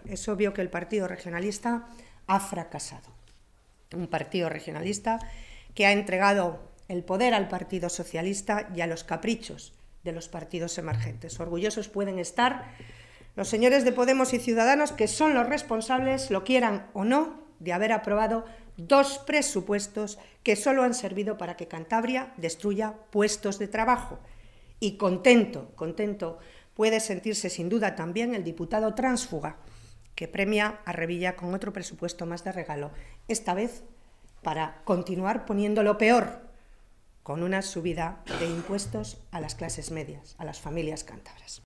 es obvio que el Partido Regionalista ha fracasado. Un partido regionalista que ha entregado el poder al Partido Socialista y a los caprichos de los partidos emergentes. Orgullosos pueden estar los señores de Podemos y Ciudadanos, que son los responsables, lo quieran o no, de haber aprobado 2 presupuestos que solo han servido para que Cantabria destruya puestos de trabajo. Y contento puede sentirse sin duda también el diputado tránsfuga, que premia a Revilla con otro presupuesto más de regalo, esta vez para continuar poniendo lo peor, con una subida de impuestos a las clases medias, a las familias cántabras.